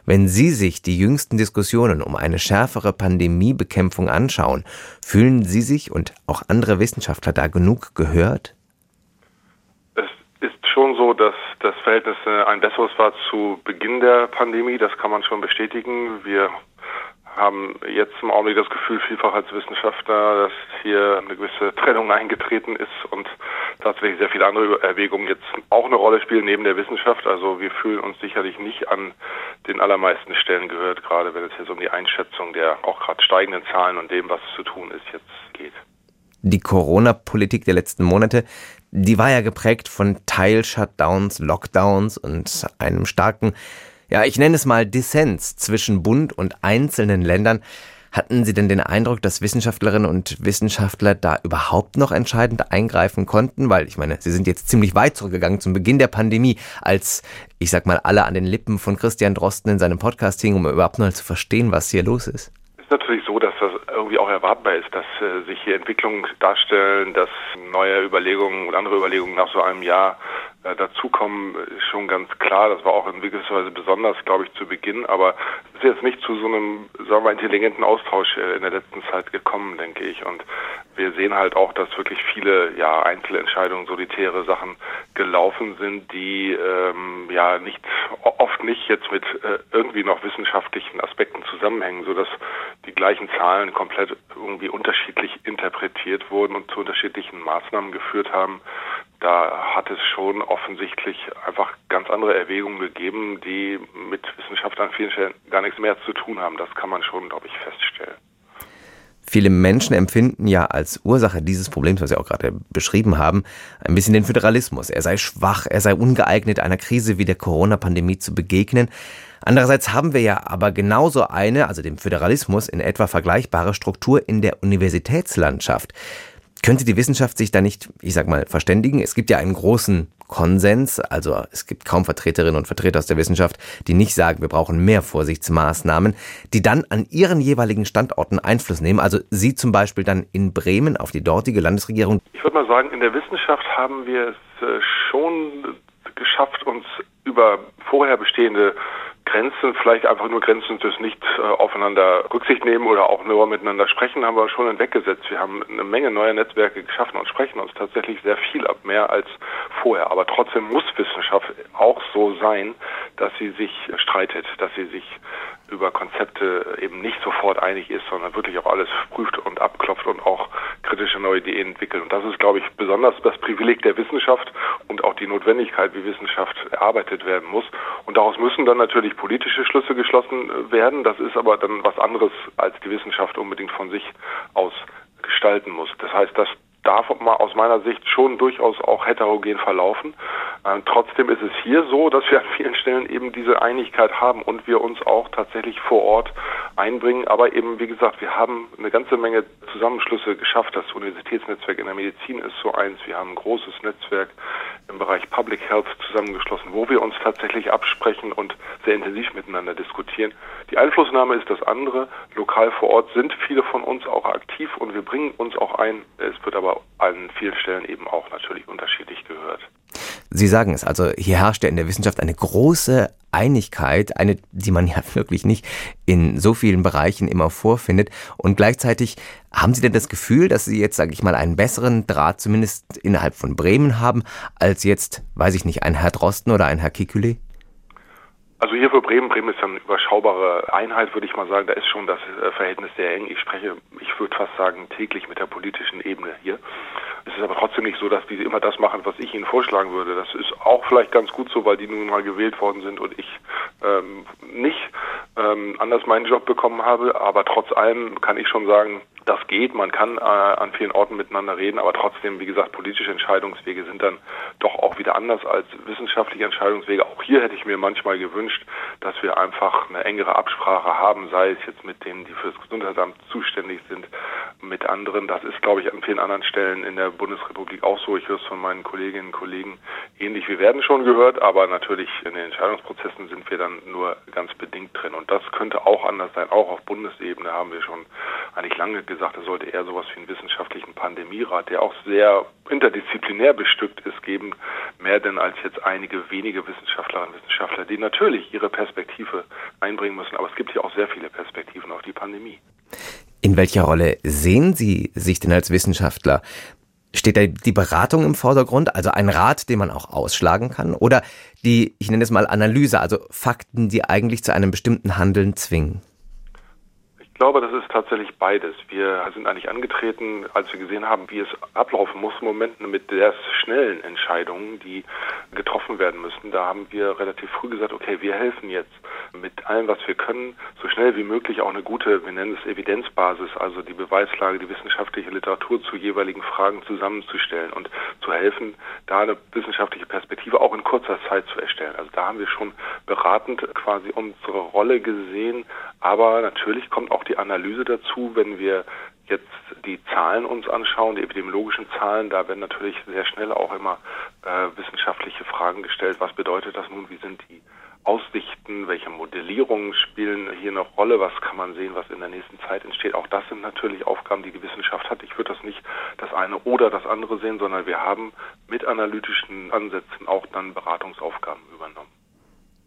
Wenn Sie sich die jüngsten Diskussionen um eine schärfere Pandemiebekämpfung anschauen, fühlen Sie sich und auch andere Wissenschaftler da genug gehört? Es ist schon so, dass das Verhältnis ein besseres war zu Beginn der Pandemie. Das kann man schon bestätigen. Wir haben jetzt im Augenblick das Gefühl, vielfach als Wissenschaftler, dass hier eine gewisse Trennung eingetreten ist und tatsächlich sehr viele andere Erwägungen jetzt auch eine Rolle spielen neben der Wissenschaft. Also wir fühlen uns sicherlich nicht an den allermeisten Stellen gehört, gerade wenn es jetzt um die Einschätzung der auch gerade steigenden Zahlen und dem, was zu tun ist, jetzt geht. Die Corona-Politik der letzten Monate, die war ja geprägt von Teil-Shutdowns, Lockdowns und einem starken, ich nenne es mal Dissens zwischen Bund und einzelnen Ländern. Hatten Sie denn den Eindruck, dass Wissenschaftlerinnen und Wissenschaftler da überhaupt noch entscheidend eingreifen konnten? Weil, ich meine, Sie sind jetzt ziemlich weit zurückgegangen zum Beginn der Pandemie, als, alle an den Lippen von Christian Drosten in seinem Podcast hingen, um überhaupt noch zu verstehen, was hier los ist. Es ist natürlich so, dass das irgendwie auch erwartbar ist, dass sich hier Entwicklungen darstellen, dass neue Überlegungen und andere Überlegungen nach so einem Jahr dazukommen, ist schon ganz klar. Das war auch in gewisser Weise besonders, glaube ich, zu Beginn. Aber es ist jetzt nicht zu so einem, sagen wir, intelligenten Austausch in der letzten Zeit gekommen, denke ich. Und wir sehen halt auch, dass wirklich viele Einzelentscheidungen, solitäre Sachen gelaufen sind, die oft nicht jetzt mit irgendwie noch wissenschaftlichen Aspekten zusammenhängen, sodass die gleichen Zahlen komplett irgendwie unterschiedlich interpretiert wurden und zu unterschiedlichen Maßnahmen geführt haben. Da hat es schon offensichtlich einfach ganz andere Erwägungen gegeben, die mit Wissenschaft an vielen Stellen gar nichts mehr zu tun haben. Das kann man schon, glaube ich, feststellen. Viele Menschen empfinden ja als Ursache dieses Problems, was Sie auch gerade beschrieben haben, ein bisschen den Föderalismus. Er sei schwach, er sei ungeeignet, einer Krise wie der Corona-Pandemie zu begegnen. Andererseits haben wir ja aber genauso eine, also dem Föderalismus, in etwa vergleichbare Struktur in der Universitätslandschaft. Könnte die Wissenschaft sich da nicht, verständigen? Es gibt ja einen großen Konsens, also es gibt kaum Vertreterinnen und Vertreter aus der Wissenschaft, die nicht sagen, wir brauchen mehr Vorsichtsmaßnahmen, die dann an ihren jeweiligen Standorten Einfluss nehmen. Also Sie zum Beispiel dann in Bremen auf die dortige Landesregierung. Ich würde mal sagen, in der Wissenschaft haben wir es schon geschafft, uns über vorher bestehende Grenzen, vielleicht einfach nur Grenzen des nicht aufeinander Rücksicht nehmen oder auch nur miteinander sprechen, haben wir schon hinweggesetzt. Wir haben eine Menge neuer Netzwerke geschaffen und sprechen uns tatsächlich sehr viel ab, mehr als vorher. Aber trotzdem muss Wissenschaft auch so sein, dass sie sich streitet, dass sie sich über Konzepte eben nicht sofort einig ist, sondern wirklich auch alles prüft und abklopft und auch kritische neue Ideen entwickelt. Und das ist, glaube ich, besonders das Privileg der Wissenschaft und auch die Notwendigkeit, wie Wissenschaft erarbeitet werden muss. Und daraus müssen dann natürlich politische Schlüsse geschlossen werden. Das ist aber dann was anderes, als die Wissenschaft unbedingt von sich aus gestalten muss. Das heißt, das darf aus meiner Sicht schon durchaus auch heterogen verlaufen. Trotzdem ist es hier so, dass wir an vielen Stellen eben diese Einigkeit haben und wir uns auch tatsächlich vor Ort einbringen. Aber eben, wie gesagt, wir haben eine ganze Menge Zusammenschlüsse geschafft. Das Universitätsnetzwerk in der Medizin ist so eins. Wir haben ein großes Netzwerk im Bereich Public Health zusammengeschlossen, wo wir uns tatsächlich absprechen und sehr intensiv miteinander diskutieren. Die Einflussnahme ist das andere. Lokal vor Ort sind viele von uns auch aktiv und wir bringen uns auch ein. Es wird aber an vielen Stellen eben auch natürlich unterschiedlich gehört. Sie sagen es, also hier herrscht ja in der Wissenschaft eine große Einigkeit, eine, die man ja wirklich nicht in so vielen Bereichen immer vorfindet. Und gleichzeitig haben Sie denn das Gefühl, dass Sie jetzt, einen besseren Draht zumindest innerhalb von Bremen haben, als jetzt, ein Herr Drosten oder ein Herr Kekulé? Also hier für Bremen ist ja eine überschaubare Einheit, würde ich mal sagen. Da ist schon das Verhältnis sehr eng. Ich würde fast sagen, täglich mit der politischen Ebene hier. Es ist aber trotzdem nicht so, dass die immer das machen, was ich ihnen vorschlagen würde. Das ist auch vielleicht ganz gut so, weil die nun mal gewählt worden sind und ich nicht anders meinen Job bekommen habe. Aber trotz allem kann ich schon sagen, das geht. Man kann an vielen Orten miteinander reden, aber trotzdem, wie gesagt, politische Entscheidungswege sind dann doch auch wieder anders als wissenschaftliche Entscheidungswege. Auch hier hätte ich mir manchmal gewünscht, dass wir einfach eine engere Absprache haben, sei es jetzt mit denen, die für das Gesundheitsamt zuständig sind, mit anderen. Das ist, glaube ich, an vielen anderen Stellen in der Bundesrepublik auch so. Ich höre es von meinen Kolleginnen und Kollegen ähnlich. Wir werden schon gehört, aber natürlich in den Entscheidungsprozessen sind wir dann nur ganz bedingt drin. Und das könnte auch anders sein. Auch auf Bundesebene haben wir schon eigentlich lange gesagt, es sollte eher sowas wie einen wissenschaftlichen Pandemierat, der auch sehr interdisziplinär bestückt ist, geben, mehr denn als jetzt einige wenige Wissenschaftlerinnen und Wissenschaftler, die natürlich ihre Perspektive einbringen müssen. Aber es gibt hier auch sehr viele Perspektiven auf die Pandemie. In welcher Rolle sehen Sie sich denn als Wissenschaftler? Steht da die Beratung im Vordergrund, also ein Rat, den man auch ausschlagen kann? Oder die, ich nenne es mal Analyse, also Fakten, die eigentlich zu einem bestimmten Handeln zwingen? Ich glaube, das ist tatsächlich beides. Wir sind eigentlich angetreten, als wir gesehen haben, wie es ablaufen muss im Moment mit sehr schnellen Entscheidungen, die getroffen werden müssen. Da haben wir relativ früh gesagt, okay, wir helfen jetzt mit allem, was wir können, so schnell wie möglich auch eine gute, wir nennen es Evidenzbasis, also die Beweislage, die wissenschaftliche Literatur zu jeweiligen Fragen zusammenzustellen und zu helfen, da eine wissenschaftliche Perspektive auch in kurzer Zeit zu erstellen. Also da haben wir schon beratend quasi unsere Rolle gesehen, aber natürlich kommt auch die Analyse dazu, wenn wir jetzt die Zahlen uns anschauen, die epidemiologischen Zahlen, da werden natürlich sehr schnell auch immer wissenschaftliche Fragen gestellt. Was bedeutet das nun? Wie sind die Aussichten? Welche Modellierungen spielen hier eine Rolle? Was kann man sehen, was in der nächsten Zeit entsteht? Auch das sind natürlich Aufgaben, die die Wissenschaft hat. Ich würde das nicht das eine oder das andere sehen, sondern wir haben mit analytischen Ansätzen auch dann Beratungsaufgaben übernommen.